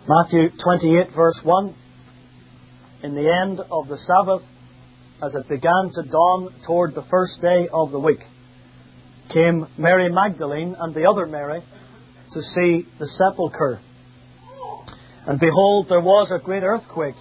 Matthew 28 verse 1. In the end of the Sabbath, as it began to dawn toward the first day of the week, came Mary Magdalene and the other Mary to see the sepulchre. And behold, there was a great earthquake,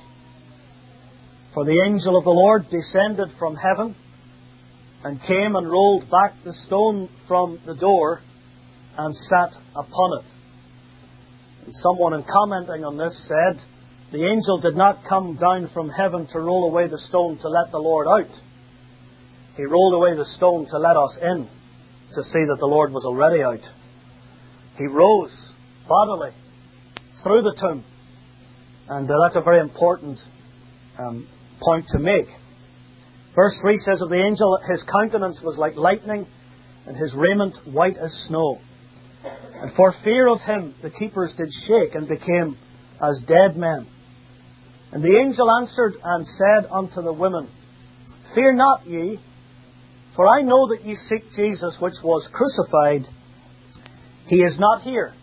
for the angel of the Lord descended from heaven and came and rolled back the stone from the door and sat upon it. And someone, in commenting on this, said, the angel did not come down from heaven to roll away the stone to let the Lord out. He rolled away the stone to let us in, to see that the Lord was already out. He rose bodily through the tomb. And that's a very important point to make. Verse 3 says of the angel, his countenance was like lightning, and his raiment white as snow. And for fear of him the keepers did shake, and became as dead men. And the angel answered and said unto the women, Fear not ye, for I know that ye seek Jesus which was crucified. He is not here,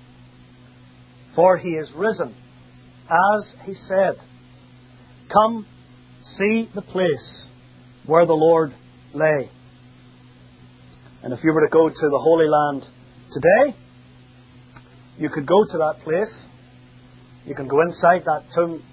for he is risen, as he said. Come, see the place where the Lord lay. And if you were to go to the Holy Land today, you could go to that place. You can go inside that tomb,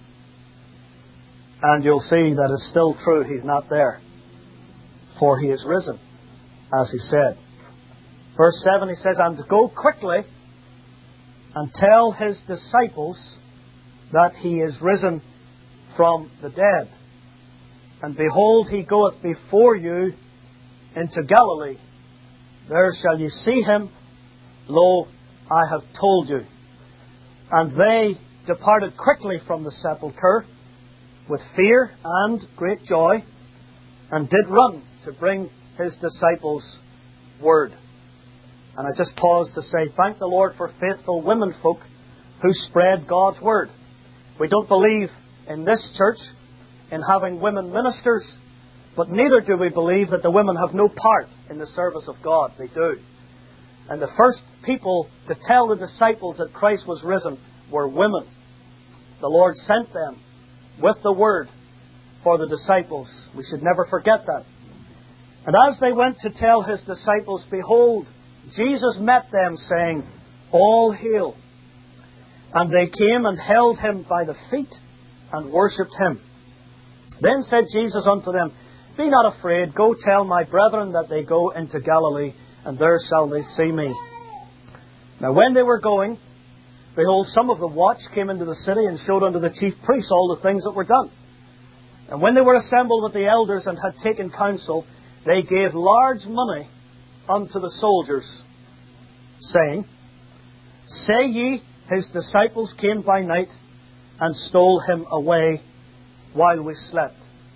and you'll see that it's still true. He's not there, for he is risen, as he said. Verse 7, he says, And go quickly and tell his disciples that he is risen from the dead. And behold, he goeth before you into Galilee. There shall you see him. Lo, I have told you. And they departed quickly from the sepulchre with fear and great joy, and did run to bring his disciples word. And I just pause to say, thank the Lord for faithful women folk who spread God's word. We don't believe in this church in having women ministers, but neither do we believe that the women have no part in the service of God. They do. And the first people to tell the disciples that Christ was risen were women. The Lord sent them with the word for the disciples. We should never forget that. And as they went to tell his disciples, behold, Jesus met them, saying, All hail. And they came and held him by the feet and worshipped him. Then said Jesus unto them, Be not afraid, go tell my brethren that they go into Galilee, and there shall they see me. Now when they were going, behold, some of the watch came into the city and showed unto the chief priests all the things that were done. And when they were assembled with the elders and had taken counsel, they gave large money unto the soldiers, saying, Say ye, his disciples came by night and stole him away while we slept.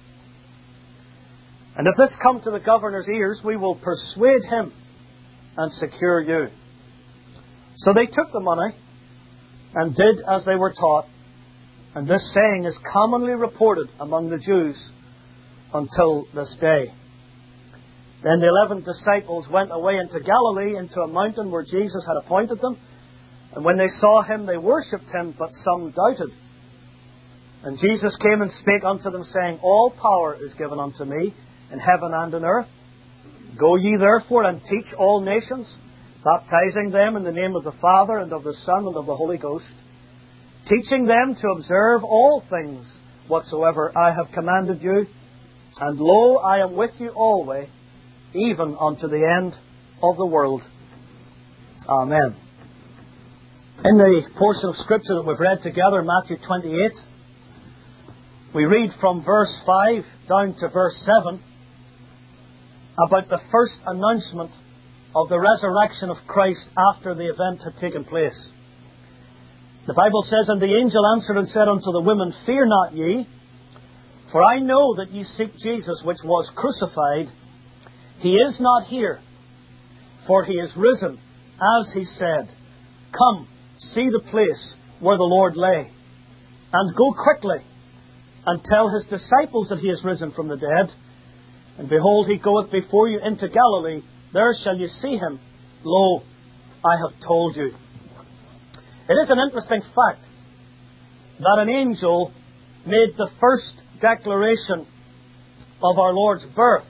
And if this come to the governor's ears, we will persuade him and secure you. So they took the money and did as they were taught. And this saying is commonly reported among the Jews until this day. Then the 11 disciples went away into Galilee, into a mountain where Jesus had appointed them. And when they saw him, they worshipped him, but some doubted. And Jesus came and spake unto them, saying, All power is given unto me in heaven and in earth. Go ye therefore and teach all nations, baptizing them in the name of the Father and of the Son and of the Holy Ghost, teaching them to observe all things whatsoever I have commanded you. And lo, I am with you always, even unto the end of the world. Amen. In the portion of Scripture that we've read together, Matthew 28, we read from verse 5 down to verse 7 about the first announcement of the resurrection of Christ after the event had taken place. The Bible says, And the angel answered and said unto the women, Fear not ye, for I know that ye seek Jesus which was crucified. He is not here, for he is risen, as he said. Come, see the place where the Lord lay, and go quickly, and tell his disciples that he is risen from the dead. And behold, he goeth before you into Galilee. There shall you see him. Lo, I have told you. It is an interesting fact that an angel made the first declaration of our Lord's birth.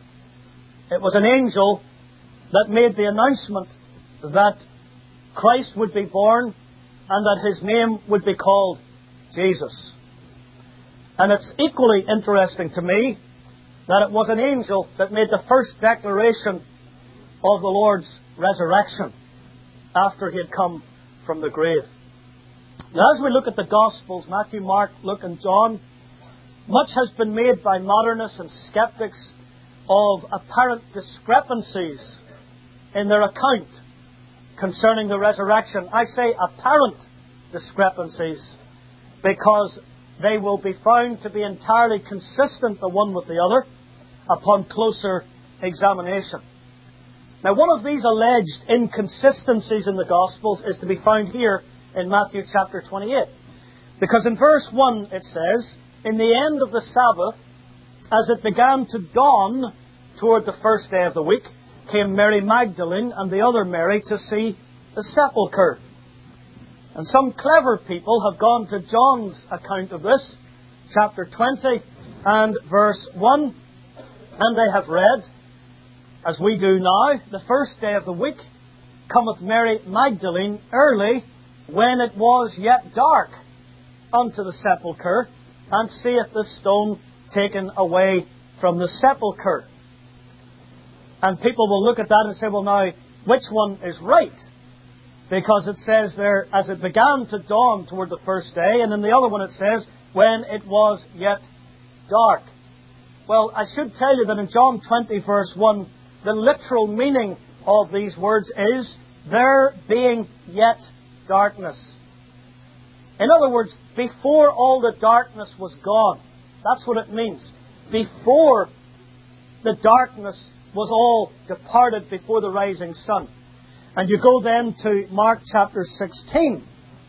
It was an angel that made the announcement that Christ would be born and that His name would be called Jesus. And it's equally interesting to me that it was an angel that made the first declaration of the Lord's resurrection after He had come from the grave. Now, as we look at the Gospels, Matthew, Mark, Luke and John, much has been made by modernists and skeptics of apparent discrepancies in their account concerning the resurrection. I say apparent discrepancies because they will be found to be entirely consistent the one with the other upon closer examination. Now, one of these alleged inconsistencies in the Gospels is to be found here in Matthew chapter 28. Because in verse 1 it says, "In the end of the Sabbath, as it began to dawn toward the first day of the week, came Mary Magdalene and the other Mary to see the sepulchre." And some clever people have gone to John's account of this, chapter 20 and verse 1, and they have read, as we do now, "The first day of the week cometh Mary Magdalene early, when it was yet dark, unto the sepulchre, and seeth the stone taken away from the sepulchre." And people will look at that and say, well, now, which one is right? Because it says there, as it began to dawn toward the first day, and in the other one it says, when it was yet dark. Well, I should tell you that in John 20, verse 1, the literal meaning of these words is, there being yet darkness. In other words, before all the darkness was gone. That's what it means. Before the darkness was all departed before the rising sun. And you go then to Mark chapter 16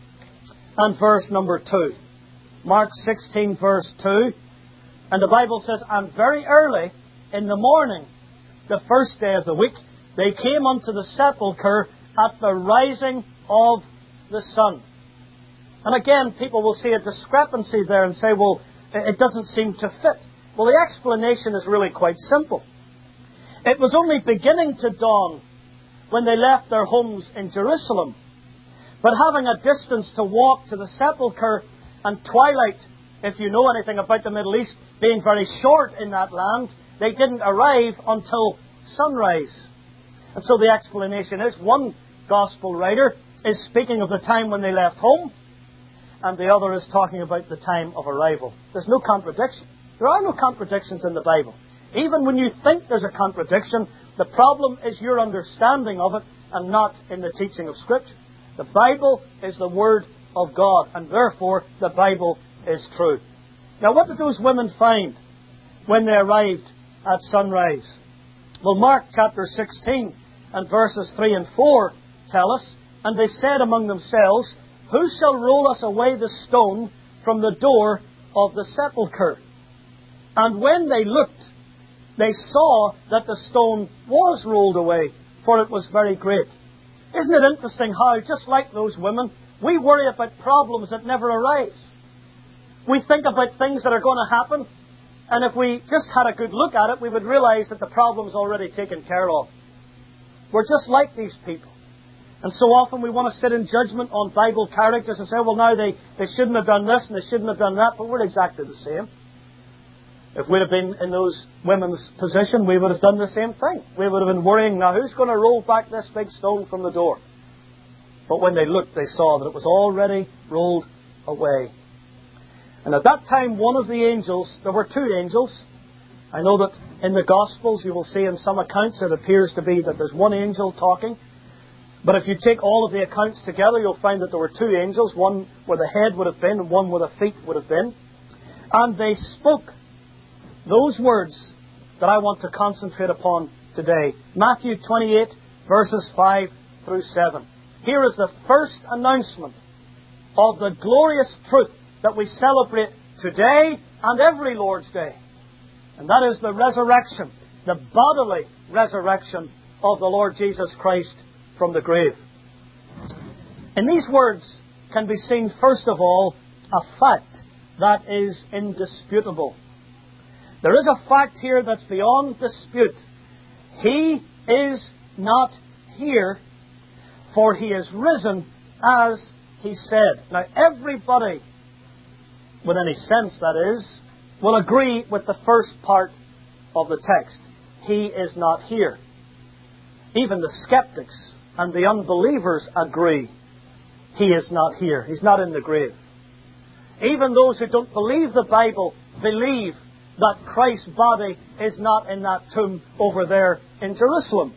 and verse number 2. Mark 16 verse 2. And the Bible says, "And very early in the morning, the first day of the week, they came unto the sepulchre at the rising of the sun." And again, people will see a discrepancy there and say, well, it doesn't seem to fit. Well, the explanation is really quite simple. It was only beginning to dawn when they left their homes in Jerusalem. But having a distance to walk to the sepulchre, and twilight, if you know anything about the Middle East, being very short in that land, they didn't arrive until sunrise. And so the explanation is, one Gospel writer is speaking of the time when they left home, and the other is talking about the time of arrival. There's no contradiction. There are no contradictions in the Bible. Even when you think there's a contradiction, the problem is your understanding of it and not in the teaching of Scripture. The Bible is the Word of God, and therefore the Bible is true. Now, what did those women find when they arrived at sunrise? Well, Mark chapter 16 and verses 3 and 4 tell us, "And they said among themselves, Who shall roll us away the stone from the door of the sepulchre? And when they looked, they saw that the stone was rolled away, for it was very great." Isn't it interesting how, just like those women, we worry about problems that never arise? We think about things that are going to happen, and if we just had a good look at it, we would realize that the problem's already taken care of. We're just like these people. And so often we want to sit in judgment on Bible characters and say, well, now they shouldn't have done this and they shouldn't have done that, but we're exactly the same. If we'd have been in those women's position, we would have done the same thing. We would have been worrying, now who's going to roll back this big stone from the door? But when they looked, they saw that it was already rolled away. And at that time, one of the angels, there were two angels. I know that in the Gospels, you will see in some accounts it appears to be that there's one angel talking. But if you take all of the accounts together, you'll find that there were two angels, one where the head would have been and one where the feet would have been. And they spoke those words that I want to concentrate upon today. Matthew 28, verses 5 through 7. Here is the first announcement of the glorious truth that we celebrate today and every Lord's Day. And that is the resurrection, the bodily resurrection of the Lord Jesus Christ from the grave. In these words can be seen, first of all, a fact that is indisputable. There is a fact here that's beyond dispute. He is not here, for He is risen as He said. Now, everybody, with any sense that is, will agree with the first part of the text. He is not here. Even the skeptics and the unbelievers agree He is not here. He's not in the grave. Even those who don't believe the Bible believe that Christ's body is not in that tomb over there in Jerusalem.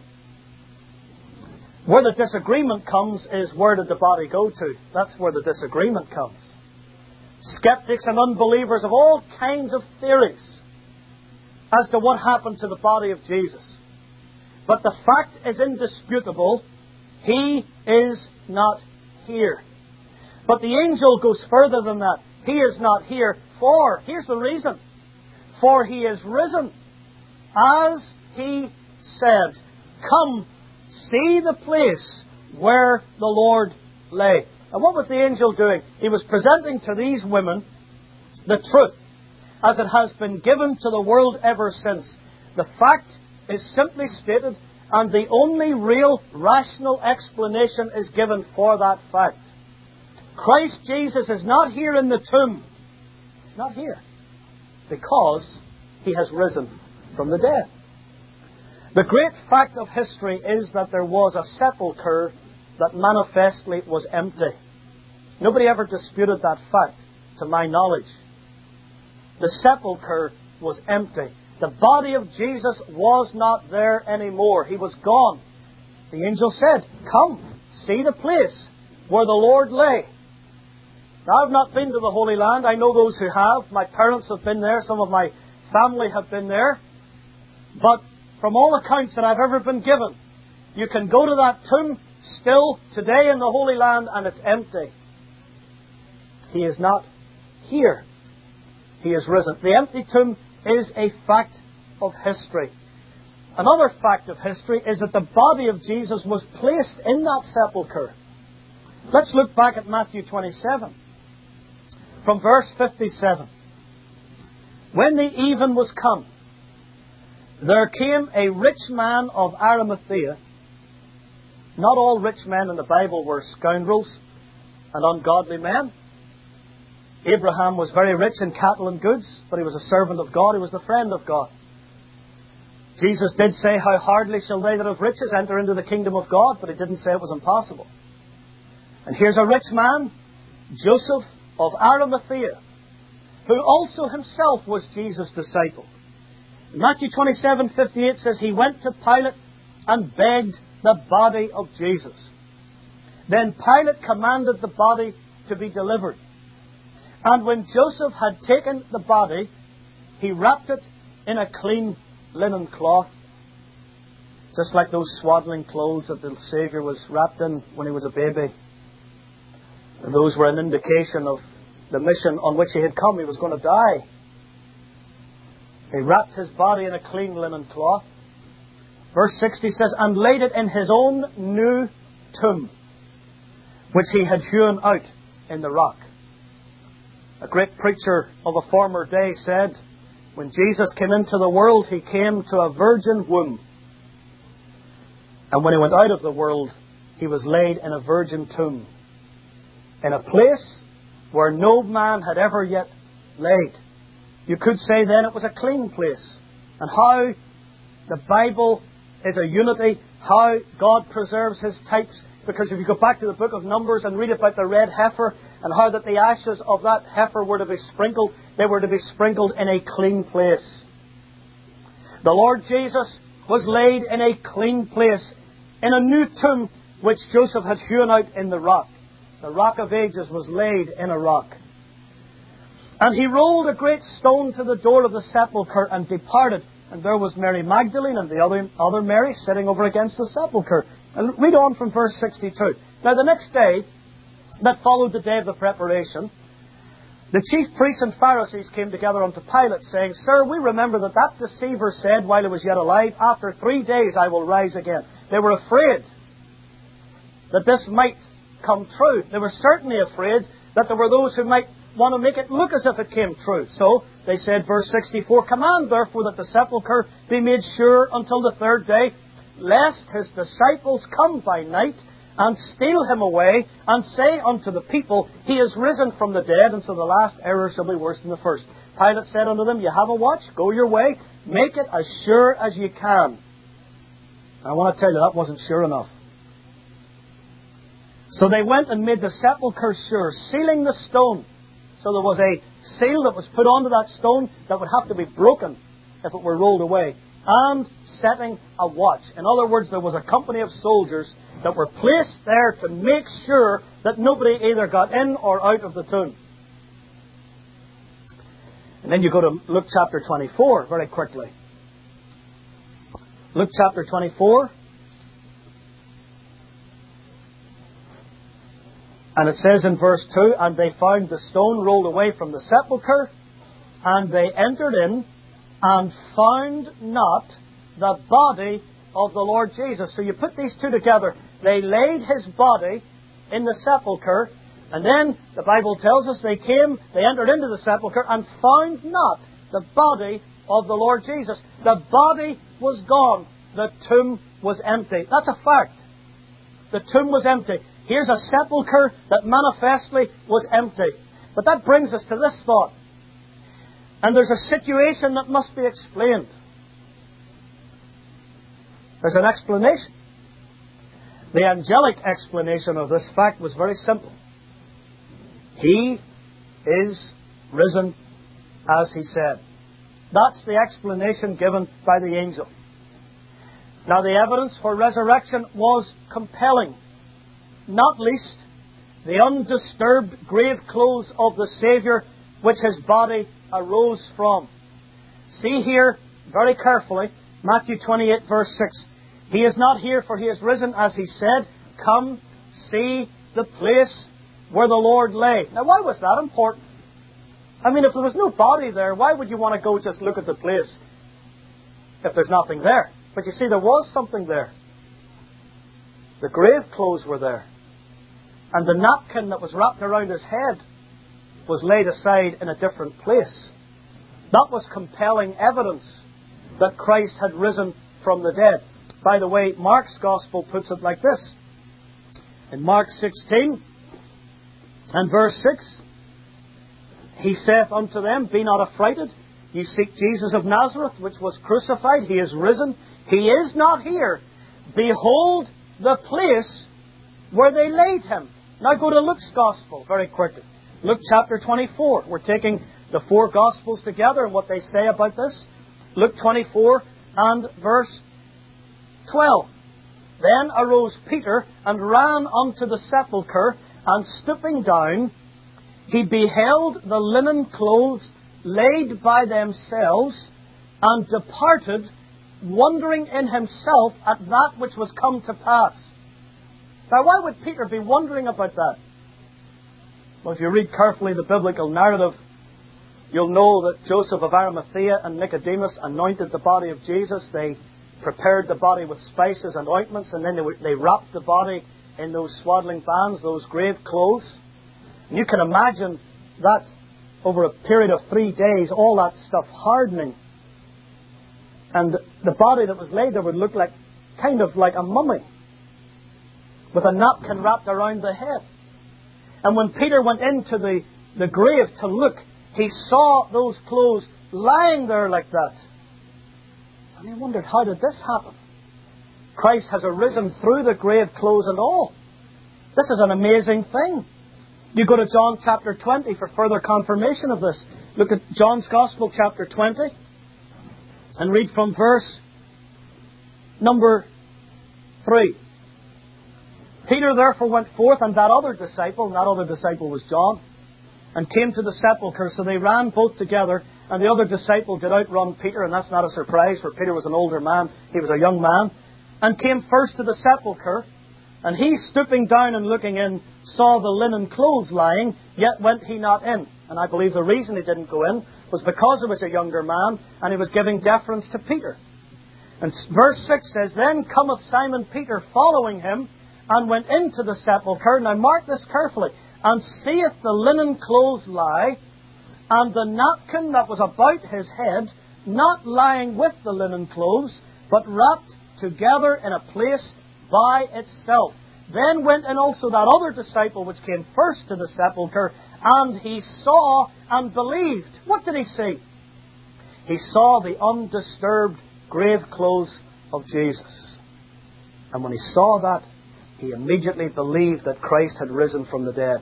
Where the disagreement comes is, where did the body go to? That's where the disagreement comes. Skeptics and unbelievers have all kinds of theories as to what happened to the body of Jesus. But the fact is indisputable. He is not here. But the angel goes further than that. He is not here, for, here's the reason, for He is risen, as He said. Come, see the place where the Lord lay. And what was the angel doing? He was presenting to these women the truth, as it has been given to the world ever since. The fact is simply stated, and the only real rational explanation is given for that fact. Christ Jesus is not here in the tomb. He's not here because He has risen from the dead. The great fact of history is that there was a sepulchre that manifestly was empty. Nobody ever disputed that fact, to my knowledge. The sepulchre was empty. The body of Jesus was not there anymore. He was gone. The angel said, come, see the place where the Lord lay. Now, I've not been to the Holy Land. I know those who have. My parents have been there. Some of my family have been there. But from all accounts that I've ever been given, you can go to that tomb still today in the Holy Land and it's empty. He is not here. He is risen. The empty tomb is a fact of history. Another fact of history is that the body of Jesus was placed in that sepulchre. Let's look back at Matthew 27. From verse 57. When the even was come, there came a rich man of Arimathea. Not all rich men in the Bible were scoundrels and ungodly men. Abraham was very rich in cattle and goods, but he was a servant of God. He was the friend of God. Jesus did say, how hardly shall they that have riches enter into the kingdom of God, but He didn't say it was impossible. And here's a rich man, Joseph of Arimathea, who also himself was Jesus' disciple. Matthew 27:58 says, he went to Pilate and begged the body of Jesus. Then Pilate commanded the body to be delivered. And when Joseph had taken the body, he wrapped it in a clean linen cloth, just like those swaddling clothes that the Saviour was wrapped in when He was a baby. And those were an indication of the mission on which He had come. He was going to die. He wrapped His body in a clean linen cloth. Verse 60 says, and laid it in His own new tomb, which He had hewn out in the rock. A great preacher of a former day said, when Jesus came into the world, He came to a virgin womb. And when He went out of the world, He was laid in a virgin tomb, in a place where no man had ever yet laid. You could say then it was a clean place. And how the Bible is a unity, how God preserves His types. Because if you go back to the book of Numbers and read about the red heifer, and how that the ashes of that heifer were to be sprinkled, they were to be sprinkled in a clean place. The Lord Jesus was laid in a clean place, in a new tomb which Joseph had hewn out in the rock. The rock of ages was laid in a rock. And He rolled a great stone to the door of the sepulchre and departed. And there was Mary Magdalene and the other Mary sitting over against the sepulchre. And read on from verse 62. Now the next day, that followed the day of the preparation, the chief priests and Pharisees came together unto Pilate, saying, Sir, we remember that deceiver said while he was yet alive, after 3 days I will rise again. They were afraid that this might come true. They were certainly afraid that there were those who might want to make it look as if it came true. So they said, verse 64, "Command therefore that the sepulchre be made sure until the third day, lest his disciples come by night and steal him away, and say unto the people, He is risen from the dead, and so the last error shall be worse than the first." Pilate said unto them, "You have a watch, go your way, make it as sure as you can." And I want to tell you, that wasn't sure enough. So they went and made the sepulchre sure, sealing the stone. So there was a seal that was put onto that stone that would have to be broken if it were rolled away, and setting a watch. In other words, there was a company of soldiers that were placed there to make sure that nobody either got in or out of the tomb. And then you go to Luke chapter 24 very quickly. Luke chapter 24. And it says in verse 2, "And they found the stone rolled away from the sepulchre, and they entered in, and found not the body of the Lord Jesus." So you put these two together. They laid his body in the sepulchre, and then the Bible tells us they entered into the sepulchre and found not the body of the Lord Jesus. The body was gone. The tomb was empty. That's a fact. The tomb was empty. Here's a sepulchre that manifestly was empty. But that brings us to this thought. And there's a situation that must be explained. There's an explanation. The angelic explanation of this fact was very simple. He is risen as he said. That's the explanation given by the angel. Now, the evidence for resurrection was compelling. Not least, the undisturbed grave clothes of the Saviour, which his body arose from. See here, very carefully, Matthew 28, verse 6. "He is not here, for he is risen, as he said. Come, see the place where the Lord lay." Now, why was that important? I mean, if there was no body there, why would you want to go just look at the place if there's nothing there? But you see, there was something there. The grave clothes were there. And the napkin that was wrapped around his head was laid aside in a different place. That was compelling evidence that Christ had risen from the dead. By the way, Mark's Gospel puts it like this. In Mark 16 and verse 6, "He saith unto them, Be not affrighted. Ye seek Jesus of Nazareth, which was crucified. He is risen. He is not here. Behold the place where they laid him." Now go to Luke's Gospel very quickly. Luke chapter 24. We're taking the four Gospels together and what they say about this. Luke 24 and verse 12. "Then arose Peter and ran unto the sepulchre, and stooping down, he beheld the linen clothes laid by themselves, and departed, wondering in himself at that which was come to pass." Now, why would Peter be wondering about that? Well, if you read carefully the biblical narrative, you'll know that Joseph of Arimathea and Nicodemus anointed the body of Jesus. They prepared the body with spices and ointments, and then they wrapped the body in those swaddling bands, those grave clothes. And you can imagine that over a period of 3 days, all that stuff hardening. And the body that was laid there would look like kind of like a mummy, with a napkin wrapped around the head. And when Peter went into the grave to look, he saw those clothes lying there like that. And he wondered, how did this happen? Christ has arisen through the grave clothes and all. This is an amazing thing. You go to John chapter 20 for further confirmation of this. Look at John's Gospel chapter 20 and read from verse number 3. "Peter therefore went forth, and that other disciple was John, and came to the sepulchre. So they ran both together, and the other disciple did outrun Peter," and that's not a surprise, for Peter was an older man, he was a young man, "and came first to the sepulchre. And he, stooping down and looking in, saw the linen clothes lying, yet went he not in." And I believe the reason he didn't go in was because he was a younger man, and he was giving deference to Peter. And verse 6 says, "Then cometh Simon Peter following him, and went into the sepulchre." Now mark this carefully. and seeth the linen clothes lie, and the napkin that was about his head, not lying with the linen clothes, but wrapped together in a place by itself. Then went in also that other disciple which came first to the sepulchre, and he saw and believed. What did he see? He saw the undisturbed grave clothes of Jesus. And when he saw that, he immediately believed that Christ had risen from the dead.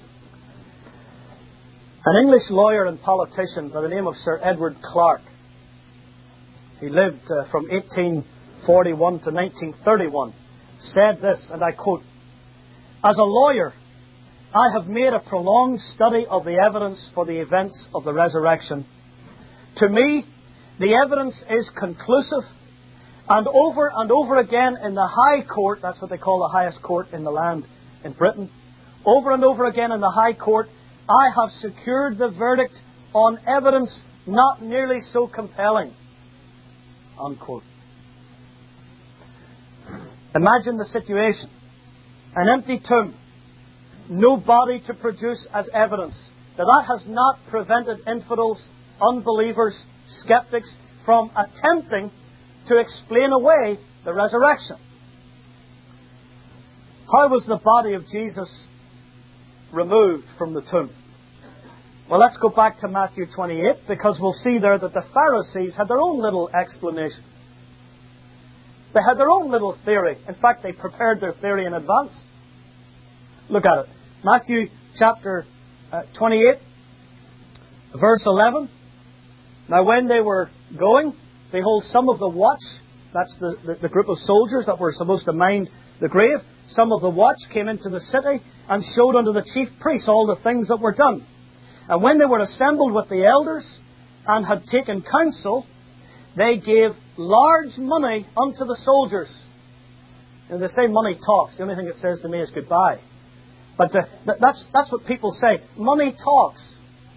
An English lawyer and politician by the name of Sir Edward Clarke, he lived from 1841 to 1931, said this, and I quote, "As a lawyer, I have made a prolonged study of the evidence for the events of the resurrection. To me, the evidence is conclusive, and over again in the High Court," that's what they call the highest court in the land in Britain, "over and over again in the High Court, I have secured the verdict on evidence not nearly so compelling." Unquote. Imagine the situation. An empty tomb. No body to produce as evidence. Now that has not prevented infidels, unbelievers, skeptics from attempting to explain away the resurrection. How was the body of Jesus removed from the tomb? Well, let's go back to Matthew 28, because we'll see there that the Pharisees had their own little explanation. They had their own little theory. In fact, they prepared their theory in advance. Look at it. Matthew chapter 28, verse 11. "Now when they were going, behold, some of the watch," that's the group of soldiers that were supposed to mind the grave, "some of the watch came into the city and showed unto the chief priests all the things that were done. And when they were assembled with the elders and had taken counsel, they gave large money unto the soldiers." And they say money talks. The only thing it says to me is goodbye. But that's what people say. Money talks.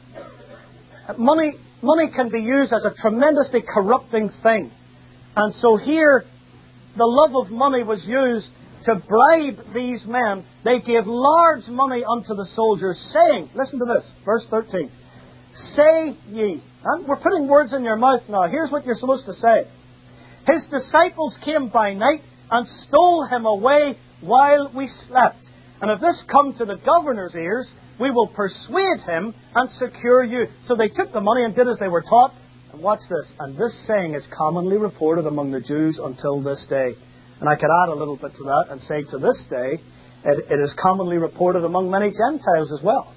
Money can be used as a tremendously corrupting thing. And so here, the love of money was used to bribe these men. They gave large money unto the soldiers, saying, listen to this, verse 13, "Say ye," and we're putting words in your mouth now. Here's what you're supposed to say. "His disciples came by night and stole him away while we slept. And if this come to the governor's ears, we will persuade him and secure you." So they took the money and did as they were taught. And watch this. "And this saying is commonly reported among the Jews until this day." And I could add a little bit to that and say to this day, it is commonly reported among many Gentiles as well.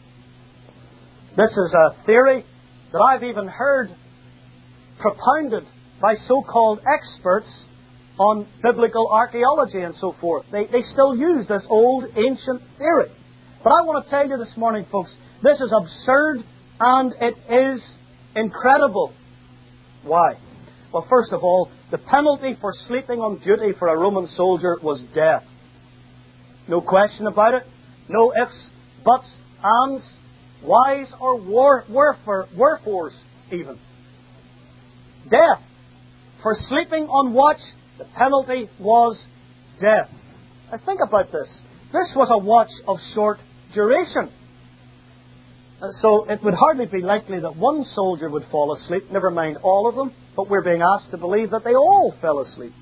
This is a theory that I've even heard propounded by so-called experts on biblical archaeology and so forth. They still use this old ancient theory. But I want to tell you this morning, folks, this is absurd and it is incredible. Why? Well, first of all, the penalty for sleeping on duty for a Roman soldier was death. No question about it. No ifs, buts, ands, whys, or wherefores even. Death. For sleeping on watch, the penalty was death. Now think about this. This was a watch of short duration. So it would hardly be likely that one soldier would fall asleep, never mind all of them, but we're being asked to believe that they all fell asleep.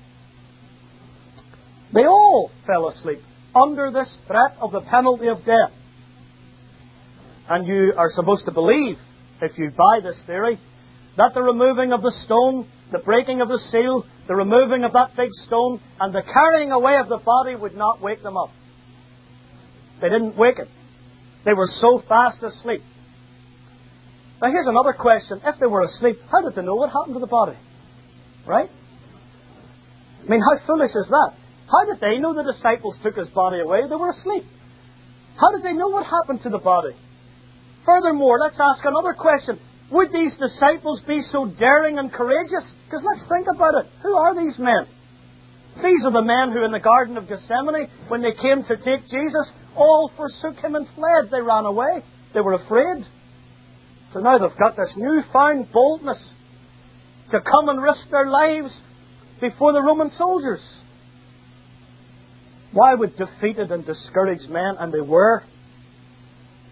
They all fell asleep under this threat of the penalty of death. And you are supposed to believe, if you buy this theory, that the removing of the stone, the breaking of the seal, the removing of that big stone, and the carrying away of the body would not wake them up. They didn't wake it. They were so fast asleep. Now here's another question. If they were asleep, how did they know what happened to the body? Right? I mean, how foolish is that? How did they know the disciples took his body away? They were asleep. How did they know what happened to the body? Furthermore, let's ask another question. Would these disciples be so daring and courageous? Because let's think about it. Who are these men? These are the men who in the Garden of Gethsemane, when they came to take Jesus, all forsook him and fled. They ran away. They were afraid. So now they've got this newfound boldness to come and risk their lives before the Roman soldiers. Why would defeated and discouraged men, and they were,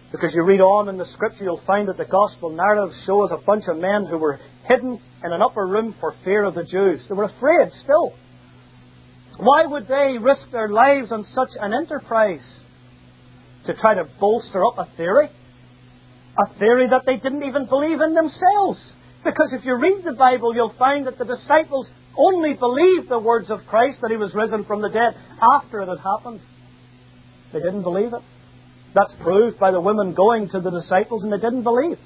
Because you read on in the Scripture, you'll find that the Gospel narratives show us a bunch of men who were hidden in an upper room for fear of the Jews. They were afraid still. Why would they risk their lives on such an enterprise? To try to bolster up a theory? A theory that they didn't even believe in themselves. Because if you read the Bible, you'll find that the disciples only believed the words of Christ, that He was risen from the dead, after it had happened. They didn't believe it. That's proved by the women going to the disciples and they didn't believe.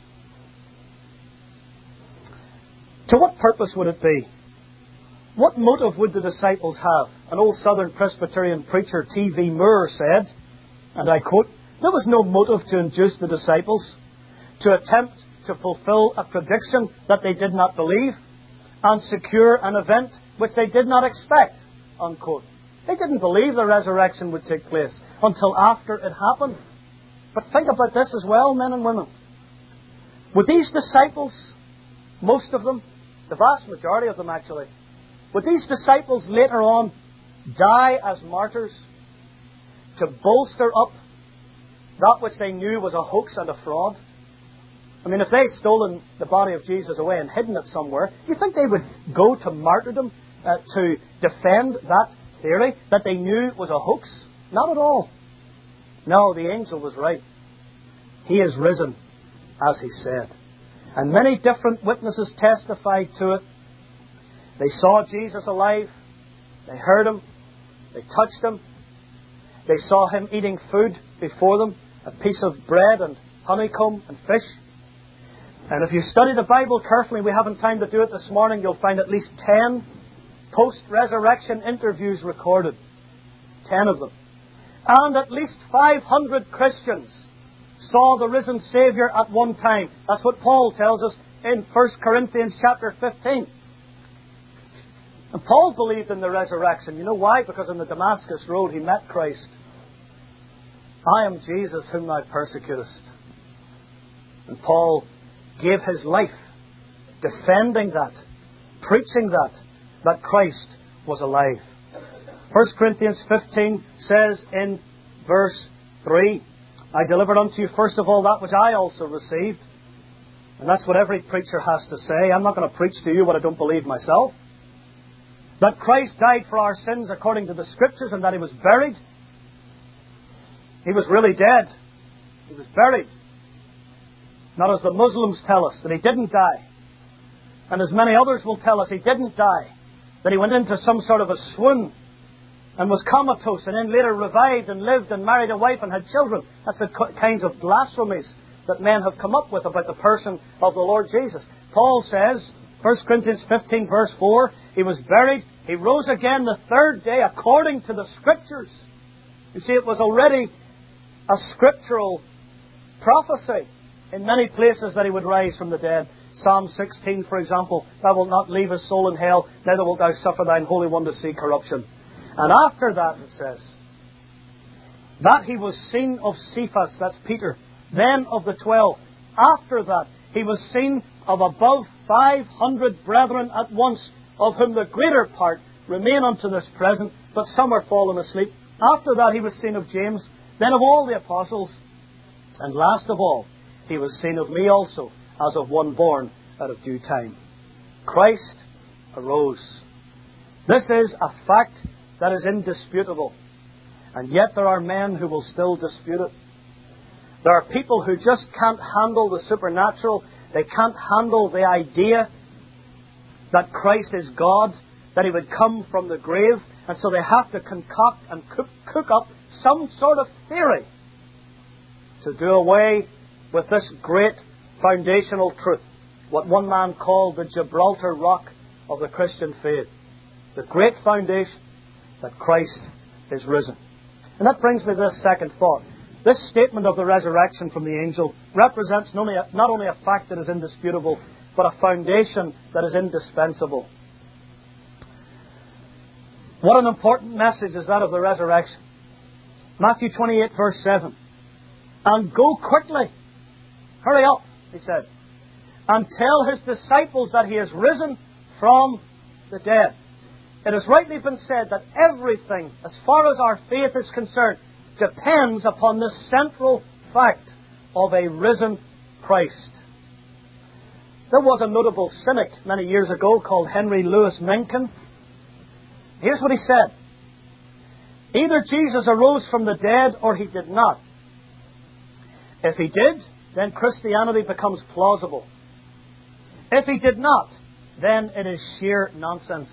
To what purpose would it be? What motive would the disciples have? An old Southern Presbyterian preacher, T.V. Moore, said, and I quote, "There was no motive to induce the disciples to attempt to fulfill a prediction that they did not believe and secure an event which they did not expect," unquote. They didn't believe the resurrection would take place until after it happened. But think about this as well, men and women. Would these disciples, most of them, the vast majority of them actually, would these disciples later on die as martyrs to bolster up that which they knew was a hoax and a fraud? I mean, if they'd stolen the body of Jesus away and hidden it somewhere, do you think they would go to martyrdom to defend that theory that they knew was a hoax? Not at all. No, the angel was right. He is risen, as he said. And many different witnesses testified to it. They saw Jesus alive. They heard Him. They touched Him. They saw Him eating food before them, a piece of bread and honeycomb and fish. And if you study the Bible carefully, we haven't time to do it this morning, you'll find at least 10 post-resurrection interviews recorded. 10 of them. And at least 500 Christians saw the risen Saviour at one time. That's what Paul tells us in 1 Corinthians chapter 15. And Paul believed in the resurrection. You know why? Because on the Damascus road he met Christ. "I am Jesus whom thou persecutest." And Paul gave his life defending that, preaching that Christ was alive. 1 Corinthians 15 says in verse 3, "I delivered unto you first of all that which I also received." And that's what every preacher has to say. I'm not going to preach to you what I don't believe myself. That Christ died for our sins according to the Scriptures and that He was buried. He was really dead. He was buried. Not as the Muslims tell us, that He didn't die. And as many others will tell us, He didn't die. That He went into some sort of a swoon and was comatose and then later revived and lived and married a wife and had children. That's the kinds of blasphemies that men have come up with about the person of the Lord Jesus. Paul says, 1 Corinthians 15 verse 4, He was buried, He rose again the third day according to the Scriptures. You see, it was already a scriptural prophecy in many places that He would rise from the dead. Psalm 16, for example, "Thou wilt not leave His soul in hell, neither wilt Thou suffer Thine Holy One to see corruption." And after that, it says, that He was seen of Cephas, that's Peter, then of the 12. After that, He was seen of above 500 brethren at once, of whom the greater part remain unto this present, but some are fallen asleep. After that, He was seen of James, then of all the apostles. And last of all, He was seen of me also, as of one born out of due time. Christ arose. This is a fact that is indisputable. And yet there are men who will still dispute it. There are people who just can't handle the supernatural. They can't handle the idea that Christ is God, that He would come from the grave. And so they have to concoct and cook up some sort of theory to do away with this great foundational truth, what one man called the Gibraltar rock of the Christian faith. The great foundation that Christ is risen. And that brings me to this second thought. This statement of the resurrection from the angel represents not only a fact that is indisputable, but a foundation that is indispensable. What an important message is that of the resurrection. Matthew 28 verse 7. "And go quickly." Hurry up, He said. "And tell His disciples that He is risen from the dead." It has rightly been said that everything, as far as our faith is concerned, depends upon this central fact of a risen Christ. There was a notable cynic many years ago called Henry Louis Mencken. Here's what he said. Either Jesus arose from the dead or he did not. If he did, then Christianity becomes plausible. If he did not, then it is sheer nonsense.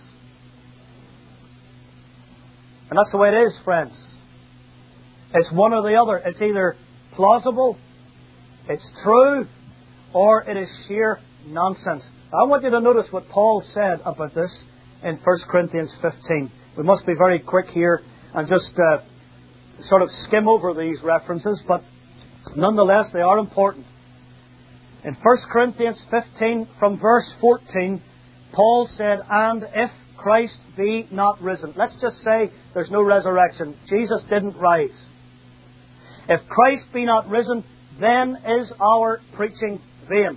And that's the way it is, friends. It's one or the other. It's either plausible, it's true, or it is sheer nonsense. I want you to notice what Paul said about this in 1 Corinthians 15. We must be very quick here and just sort of skim over these references, but nonetheless they are important. In 1 Corinthians 15, from verse 14, Paul said, "And if Christ be not risen." Let's just say there's no resurrection. Jesus didn't rise. If Christ be not risen, then is our preaching vain.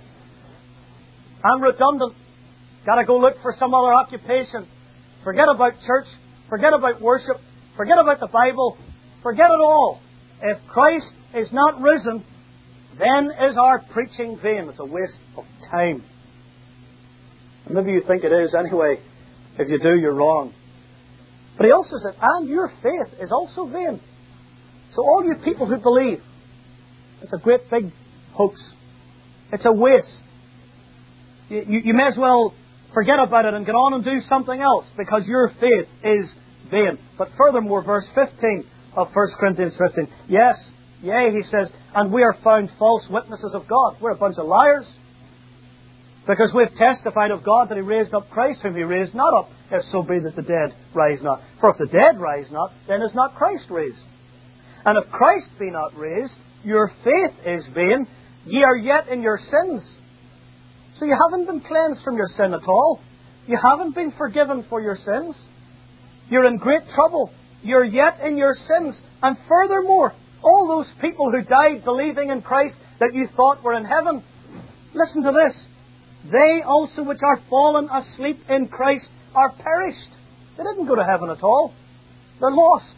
I'm redundant. Got to go look for some other occupation. Forget about church. Forget about worship. Forget about the Bible. Forget it all. If Christ is not risen, then is our preaching vain. It's a waste of time. And maybe you think it is anyway. If you do, you're wrong. But he also said, and your faith is also vain. So all you people who believe, it's a great big hoax. It's a waste. You may as well forget about it and get on and do something else, because your faith is vain. But furthermore, verse 15 of 1 Corinthians 15. Yes, yea, he says, and we are found false witnesses of God. We're a bunch of liars. Because we've testified of God that He raised up Christ, whom He raised not up, if so be that the dead rise not. For if the dead rise not, then is not Christ raised. And if Christ be not raised, your faith is vain, ye are yet in your sins. So you haven't been cleansed from your sin at all. You haven't been forgiven for your sins. You're in great trouble. You're yet in your sins. And furthermore, all those people who died believing in Christ that you thought were in heaven, listen to this. They also which are fallen asleep in Christ are perished. They didn't go to heaven at all. They're lost.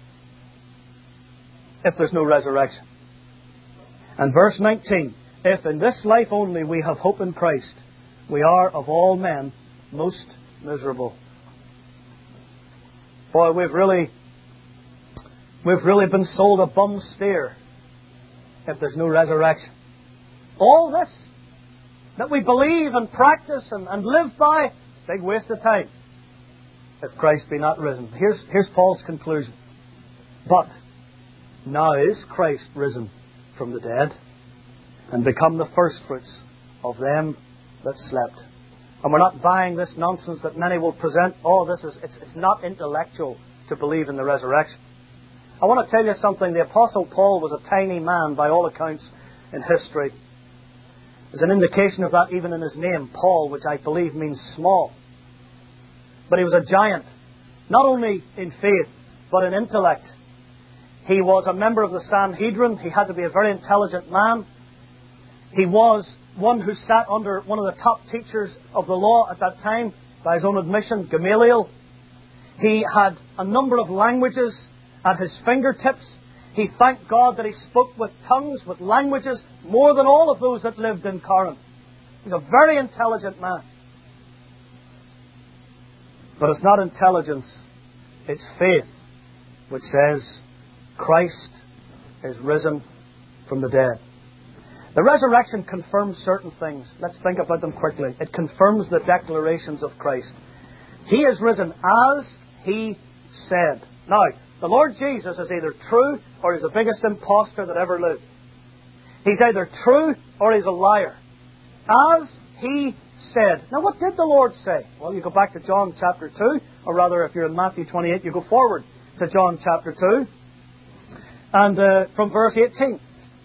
If there's no resurrection. And verse 19. If in this life only we have hope in Christ, we are of all men most miserable. Boy, we've really been sold a bum steer if there's no resurrection. All this that we believe and practice and live by, big waste of time if Christ be not risen. Here's Paul's conclusion. But now is Christ risen from the dead and become the firstfruits of them that slept. And we're not buying this nonsense that many will present. It's not intellectual to believe in the resurrection. I want to tell you something. The Apostle Paul was a tiny man by all accounts in history. There's an indication of that even in his name, Paul, which I believe means small. But he was a giant, not only in faith, but in intellect. He was a member of the Sanhedrin. He had to be a very intelligent man. He was one who sat under one of the top teachers of the law at that time, by his own admission, Gamaliel. He had a number of languages at his fingertips. He thanked God that he spoke with tongues, with languages, more than all of those that lived in Corinth. He's a very intelligent man. But it's not intelligence, it's faith, which says, Christ is risen from the dead. The resurrection confirms certain things. Let's think about them quickly. It confirms the declarations of Christ. He is risen as He said. Now, the Lord Jesus is either true or He's the biggest impostor that ever lived. He's either true or He's a liar. As He said. Now, what did the Lord say? Well, you go back to John chapter 2, or rather, if you're in Matthew 28, you go forward to John chapter 2, and from verse 18.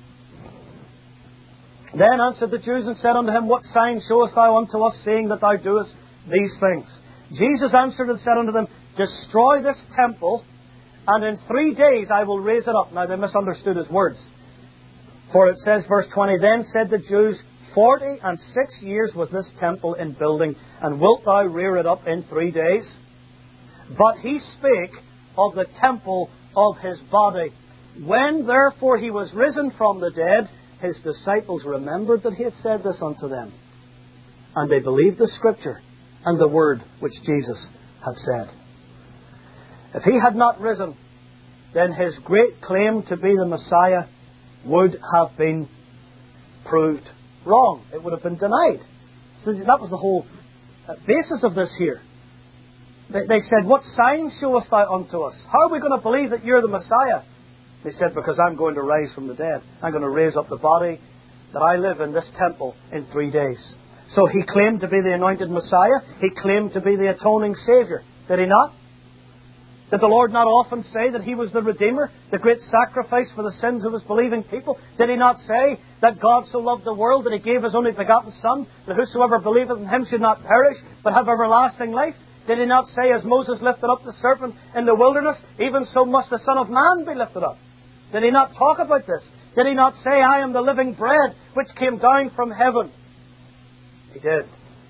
Then answered the Jews and said unto Him, What sign showest Thou unto us, seeing that Thou doest these things? Jesus answered and said unto them, Destroy this temple, and in 3 days I will raise it up. Now they misunderstood His words. For it says, verse 20, Then said the Jews, 46 years was this temple in building, and wilt Thou rear it up in 3 days? But He spake of the temple of His body. When therefore He was risen from the dead, his disciples remembered that he had said this unto them. And they believed the Scripture and the word which Jesus had said. If he had not risen, then his great claim to be the Messiah would have been proved wrong. It would have been denied. So that was the whole basis of this here. They said, what signs showest thou unto us? How are we going to believe that you're the Messiah? They said, because I'm going to rise from the dead. I'm going to raise up the body that I live in this temple in 3 days. So he claimed to be the anointed Messiah. He claimed to be the atoning Saviour. Did he not? Did the Lord not often say that he was the Redeemer, the great sacrifice for the sins of his believing people? Did he not say that God so loved the world that he gave his only begotten Son, that whosoever believeth in him should not perish, but have everlasting life? Did he not say, as Moses lifted up the serpent in the wilderness, even so must the Son of Man be lifted up? Did he not talk about this? Did he not say, I am the living bread which came down from heaven? He did.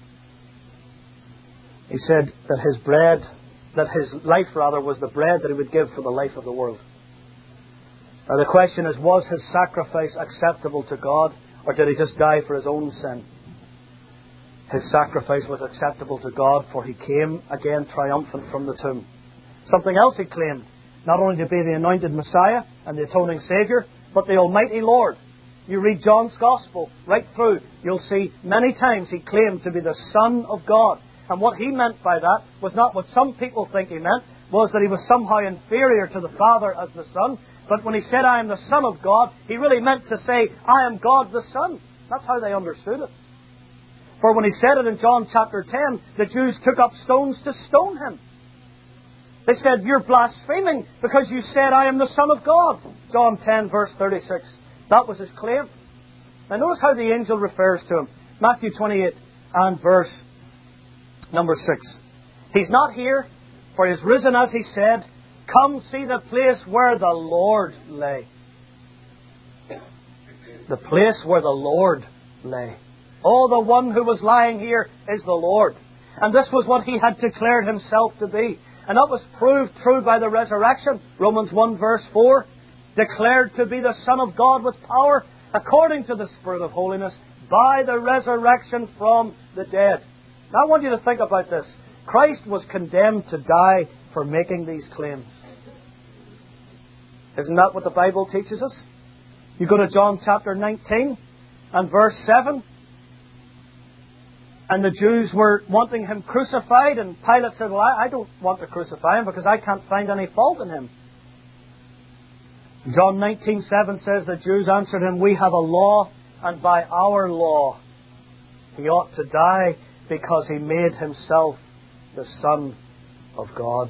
He said that his life was the bread that he would give for the life of the world. Now the question is, was his sacrifice acceptable to God, or did he just die for his own sin? His sacrifice was acceptable to God, for he came again triumphant from the tomb. Something else he claimed, not only to be the anointed Messiah and the atoning Saviour, but the Almighty Lord. You read John's Gospel right through, you'll see many times he claimed to be the Son of God. And what he meant by that was not what some people think he meant, was that he was somehow inferior to the Father as the Son. But when he said, I am the Son of God, he really meant to say, I am God the Son. That's how they understood it. For when he said it in John chapter 10, the Jews took up stones to stone him. They said, you're blaspheming because you said, I am the Son of God. John 10 verse 36. That was his claim. Now notice how the angel refers to him. Matthew 28 and verse number 6. He's not here, for he is risen as he said. Come see the place where the Lord lay. The place where the Lord lay. Oh, the one who was lying here is the Lord. And this was what he had declared himself to be. And that was proved true by the resurrection. Romans 1 verse 4. Declared to be the Son of God with power, according to the Spirit of holiness, by the resurrection from the dead. Now I want you to think about this. Christ was condemned to die for making these claims. Isn't that what the Bible teaches us? You go to John chapter 19 and verse 7. And the Jews were wanting him crucified, and Pilate said, well, I don't want to crucify him because I can't find any fault in him. John 19:7 says the Jews answered him, we have a law, and by our law he ought to die because he made himself the Son of God.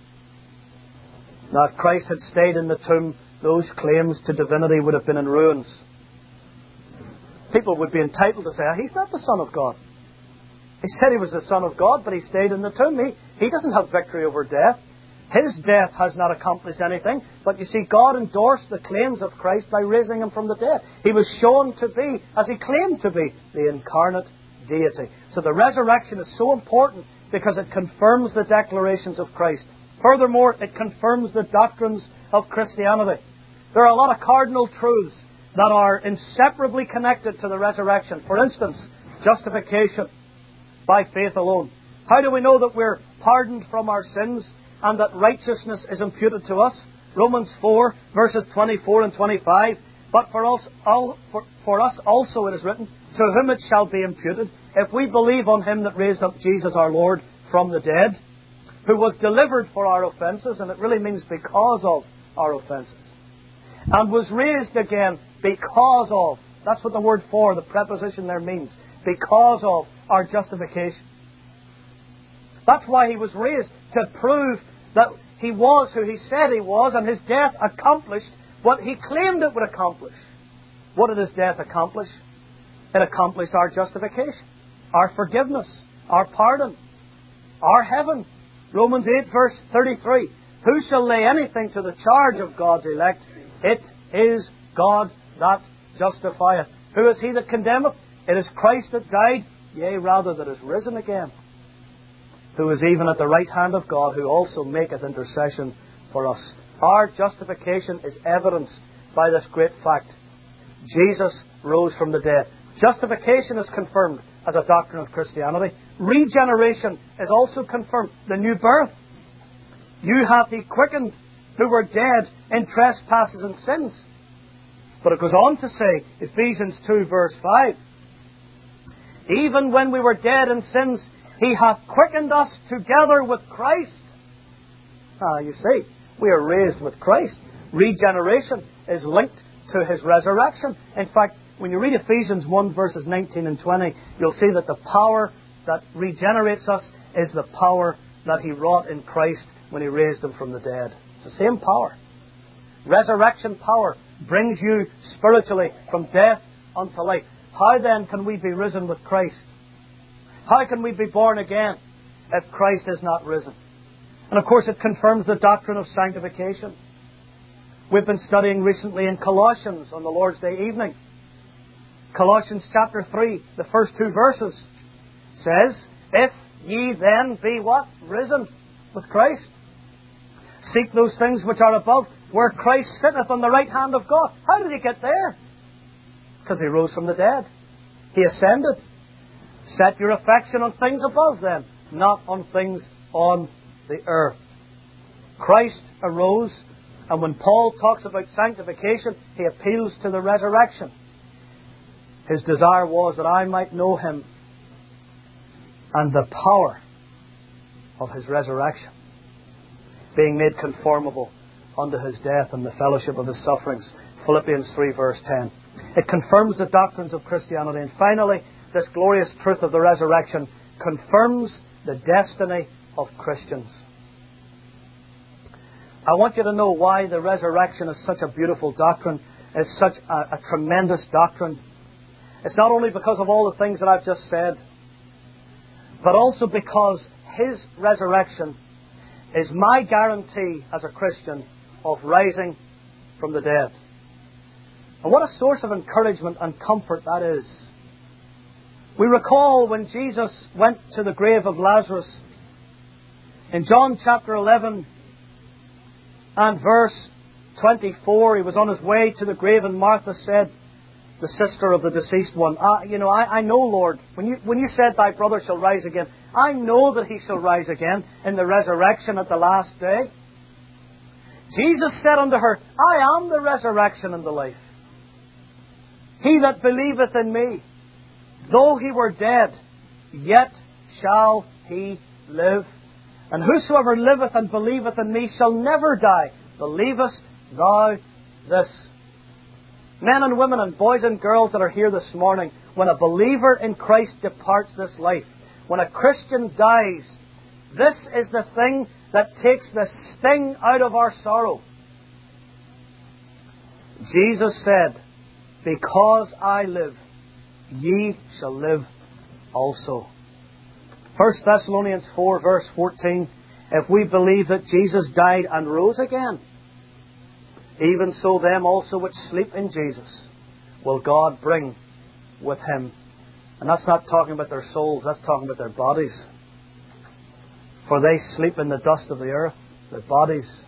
Now if Christ had stayed in the tomb, those claims to divinity would have been in ruins. People would be entitled to say, he's not the Son of God. He said he was the Son of God, but he stayed in the tomb. He doesn't have victory over death. His death has not accomplished anything. But you see, God endorsed the claims of Christ by raising him from the dead. He was shown to be, as he claimed to be, the incarnate deity. So the resurrection is so important because it confirms the declarations of Christ. Furthermore, it confirms the doctrines of Christianity. There are a lot of cardinal truths that are inseparably connected to the resurrection. For instance, justification by faith alone. How do we know that we're pardoned from our sins and that righteousness is imputed to us? Romans 4 verses 24 and 25. But for us also it is written, to whom it shall be imputed, if we believe on him that raised up Jesus our Lord from the dead, who was delivered for our offences, and it really means because of our offences, and was raised again because of, that's what the word for, the preposition there means, because of our justification. That's why he was raised, to prove that he was who he said he was, and his death accomplished what he claimed it would accomplish. What did his death accomplish? It accomplished our justification, our forgiveness, our pardon, our heaven. Romans 8 verse 33. Who shall lay anything to the charge of God's elect? It is God that justifieth. Who is he that condemneth? It is Christ that died, yea, rather that is risen again, who is even at the right hand of God, who also maketh intercession for us. Our justification is evidenced by this great fact. Jesus rose from the dead. Justification is confirmed as a doctrine of Christianity. Regeneration is also confirmed. The new birth. You hath He quickened who were dead in trespasses and sins. But it goes on to say, Ephesians 2 verse 5, even when we were dead in sins, He hath quickened us together with Christ. You see, we are raised with Christ. Regeneration is linked to His resurrection. In fact, when you read Ephesians 1 verses 19 and 20, you'll see that the power that regenerates us is the power that He wrought in Christ when He raised Him from the dead. It's the same power. Resurrection power brings you spiritually from death unto life. How then can we be risen with Christ? How can we be born again if Christ is not risen? And of course it confirms the doctrine of sanctification. We've been studying recently in Colossians on the Lord's Day evening. Colossians chapter 3, the first 2 verses, says, if ye then be what? Risen with Christ. Seek those things which are above, where Christ sitteth on the right hand of God. How did He get there? Because He rose from the dead. He ascended. Set your affection on things above then, not on things on the earth. Christ arose, and when Paul talks about sanctification, he appeals to the resurrection. His desire was that I might know Him and the power of His resurrection, being made conformable unto His death and the fellowship of His sufferings. Philippians 3 verse 10. It confirms the doctrines of Christianity. And finally, this glorious truth of the resurrection confirms the destiny of Christians. I want you to know why the resurrection is such a beautiful doctrine, is such a tremendous doctrine. It's not only because of all the things that I've just said, but also because His resurrection is my guarantee as a Christian of rising from the dead. And what a source of encouragement and comfort that is. We recall when Jesus went to the grave of Lazarus in John chapter 11 and verse 24, He was on His way to the grave and Martha said, the sister of the deceased one, I know, Lord, when you said thy brother shall rise again, I know that he shall rise again in the resurrection at the last day. Jesus said unto her, I am the resurrection and the life. He that believeth in me, though he were dead, yet shall he live. And whosoever liveth and believeth in me shall never die. Believest thou this? Men and women and boys and girls that are here this morning, when a believer in Christ departs this life, when a Christian dies, this is the thing that takes the sting out of our sorrow. Jesus said, because I live, ye shall live also. 1 Thessalonians 4 verse 14, if we believe that Jesus died and rose again, even so them also which sleep in Jesus will God bring with Him. And that's not talking about their souls, that's talking about their bodies. For they sleep in the dust of the earth, their bodies.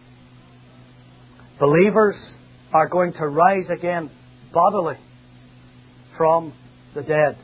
Believers are going to rise again bodily from the dead.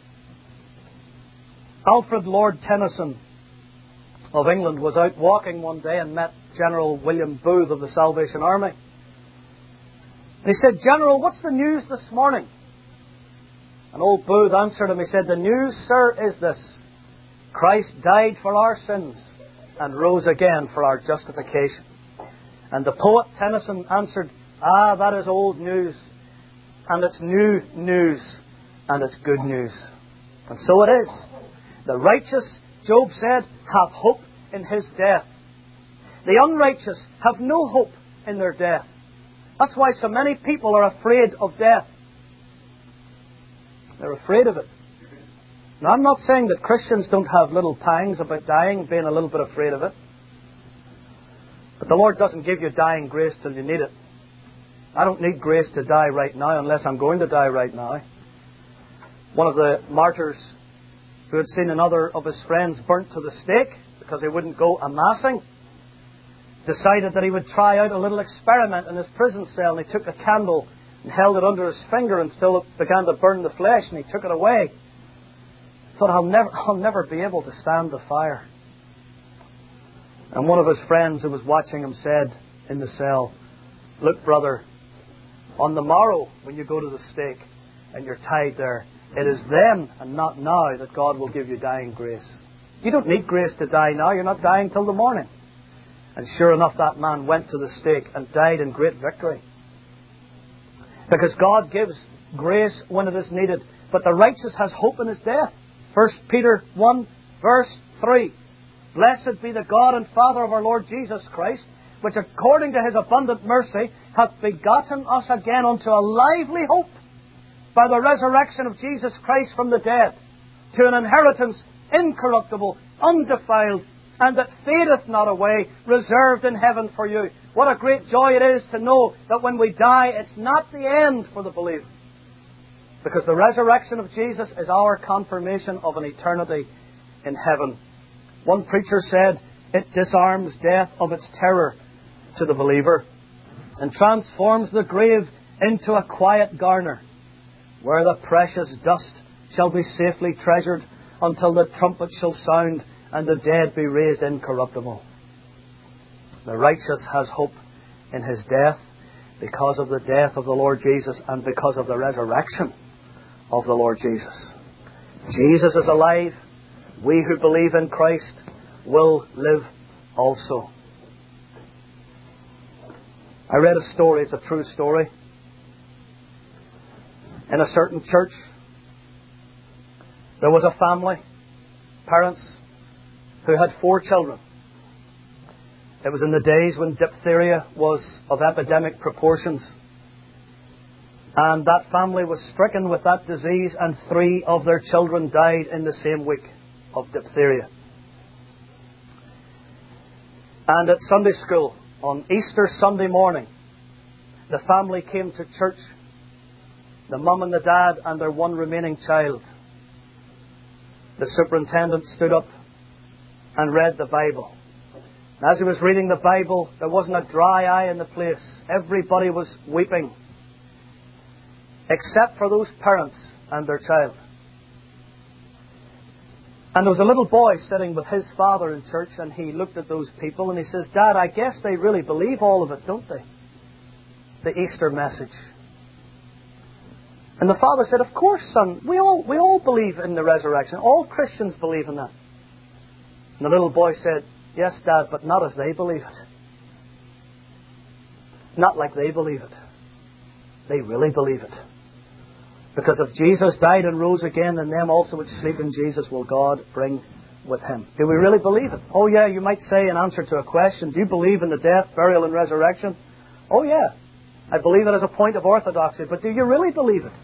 Alfred Lord Tennyson of England was out walking one day and met General William Booth of the Salvation Army. And he said, General, what's the news this morning? And old Booth answered him, he said, the news, sir, is this. Christ died for our sins and rose again for our justification. And the poet Tennyson answered, that is old news. And it's new news. And it's good news. And so it is. The righteous, Job said, have hope in his death. The unrighteous have no hope in their death. That's why so many people are afraid of death. They're afraid of it. Now, I'm not saying that Christians don't have little pangs about dying, being a little bit afraid of it. But the Lord doesn't give you dying grace till you need it. I don't need grace to die right now unless I'm going to die right now. One of the martyrs who had seen another of his friends burnt to the stake because he wouldn't go a-massing, decided that he would try out a little experiment in his prison cell, and he took a candle and held it under his finger until it began to burn the flesh, and he took it away. He thought, I'll never be able to stand the fire. And one of his friends who was watching him said in the cell, "Look, brother, on the morrow when you go to the stake and you're tied there, it is then and not now that God will give you dying grace. You don't need grace to die now. You're not dying till the morning." And sure enough, that man went to the stake and died in great victory. Because God gives grace when it is needed, but the righteous has hope in his death. 1 Peter 1 verse 3. "Blessed be the God and Father of our Lord Jesus Christ, which according to his abundant mercy hath begotten us again unto a lively hope by the resurrection of Jesus Christ from the dead, to an inheritance incorruptible, undefiled, and that fadeth not away, reserved in heaven for you." What a great joy it is to know that when we die, it's not the end for the believer. Because the resurrection of Jesus is our confirmation of an eternity in heaven. One preacher said, it disarms death of its terror to the believer and transforms the grave into a quiet garner, where the precious dust shall be safely treasured until the trumpet shall sound and the dead be raised incorruptible. The righteous has hope in his death because of the death of the Lord Jesus and because of the resurrection of the Lord Jesus. Jesus is alive. We who believe in Christ will live also. I read a story, it's a true story. In a certain church, there was a family, parents, who had 4 children. It was in the days when diphtheria was of epidemic proportions. And that family was stricken with that disease, and 3 of their children died in the same week of diphtheria. And at Sunday school, on Easter Sunday morning, the family came to church, the mum and the dad and their 1 remaining child. The superintendent stood up and read the Bible. And as he was reading the Bible, there wasn't a dry eye in the place. Everybody was weeping, except for those parents and their child. And there was a little boy sitting with his father in church, and he looked at those people and he says, "Dad, I guess they really believe all of it, don't they? The Easter message." And the father said, "Of course, son. We all believe in the resurrection. All Christians believe in that." And the little boy said, "Yes, Dad, but not as they believe it. Not like they believe it. They really believe it. Because if Jesus died and rose again, then them also which sleep in Jesus will God bring with him." Do we really believe it? Oh yeah, you might say in answer to a question, do you believe in the death, burial and resurrection? Oh yeah, I believe it as a point of orthodoxy, but do you really believe it?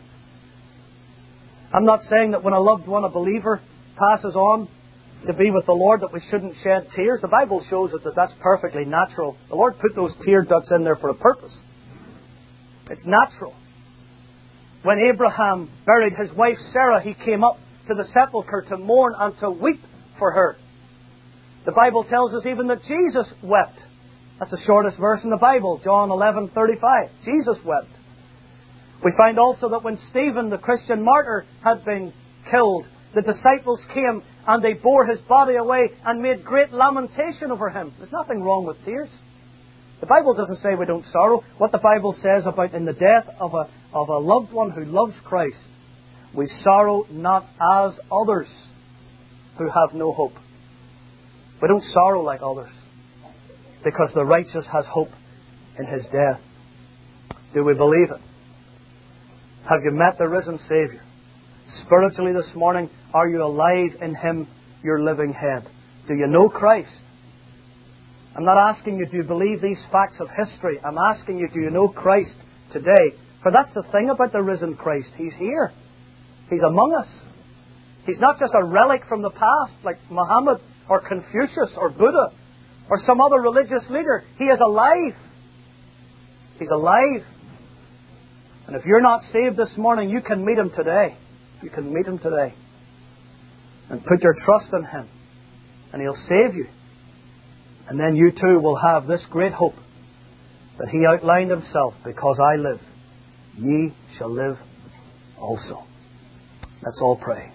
I'm not saying that when a loved one, a believer, passes on to be with the Lord that we shouldn't shed tears. The Bible shows us that that's perfectly natural. The Lord put those tear ducts in there for a purpose. It's natural. When Abraham buried his wife Sarah, he came up to the sepulchre to mourn and to weep for her. The Bible tells us even that Jesus wept. That's the shortest verse in the Bible, John 11:35. Jesus wept. We find also that when Stephen, the Christian martyr, had been killed, the disciples came and they bore his body away and made great lamentation over him. There's nothing wrong with tears. The Bible doesn't say we don't sorrow. What the Bible says about in the death of a loved one who loves Christ, we sorrow not as others who have no hope. We don't sorrow like others, because the righteous has hope in his death. Do we believe it? Have you met the risen Saviour? Spiritually this morning, are you alive in Him, your living head? Do you know Christ? I'm not asking you, do you believe these facts of history? I'm asking you, do you know Christ today? For that's the thing about the risen Christ. He's here. He's among us. He's not just a relic from the past like Muhammad or Confucius or Buddha or some other religious leader. He is alive. He's alive. And if you're not saved this morning, you can meet Him today. You can meet Him today. And put your trust in Him. And He'll save you. And then you too will have this great hope that He outlined Himself. Because I live, ye shall live also. Let's all pray.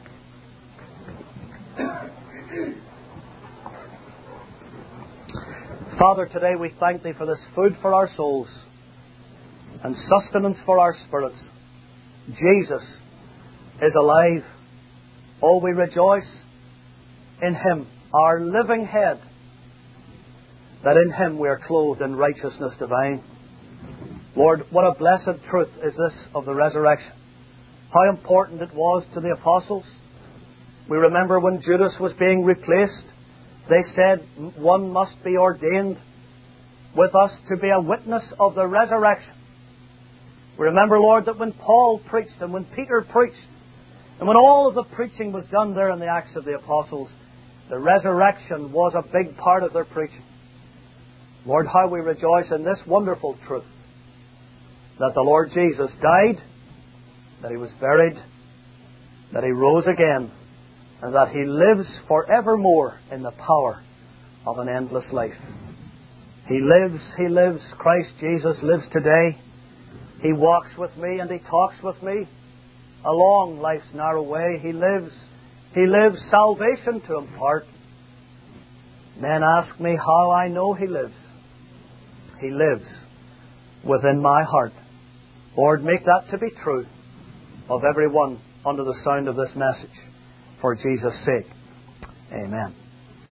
Father, today we thank Thee for this food for our souls and sustenance for our spirits. Jesus is alive. Oh, we rejoice in Him, our living head, that in Him we are clothed in righteousness divine. Lord, what a blessed truth is this of the resurrection. How important it was to the apostles. We remember when Judas was being replaced, they said, one must be ordained with us to be a witness of the resurrection. We remember, Lord, that when Paul preached and when Peter preached and when all of the preaching was done there in the Acts of the Apostles, the resurrection was a big part of their preaching. Lord, how we rejoice in this wonderful truth, that the Lord Jesus died, that He was buried, that He rose again, and that He lives forevermore in the power of an endless life. He lives. Christ Jesus lives today. He walks with me and He talks with me along life's narrow way. He lives. He lives salvation to impart. Men ask me how I know He lives. He lives within my heart. Lord, make that to be true of everyone under the sound of this message. For Jesus' sake. Amen.